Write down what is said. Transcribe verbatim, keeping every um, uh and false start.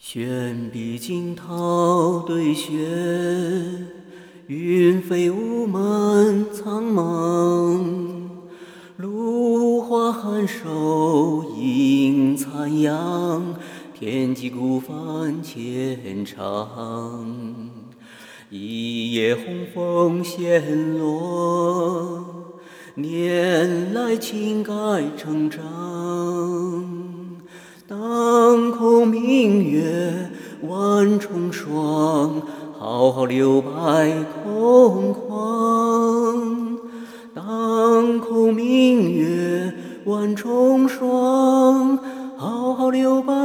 悬笔惊涛对雪，云飞雾满苍茫。芦花含瘦映残阳，天际孤帆前长。一夜红枫闲落，年来情改成章。当空明月万重霜，浩浩留白空旷。当空明月万重霜，浩浩留白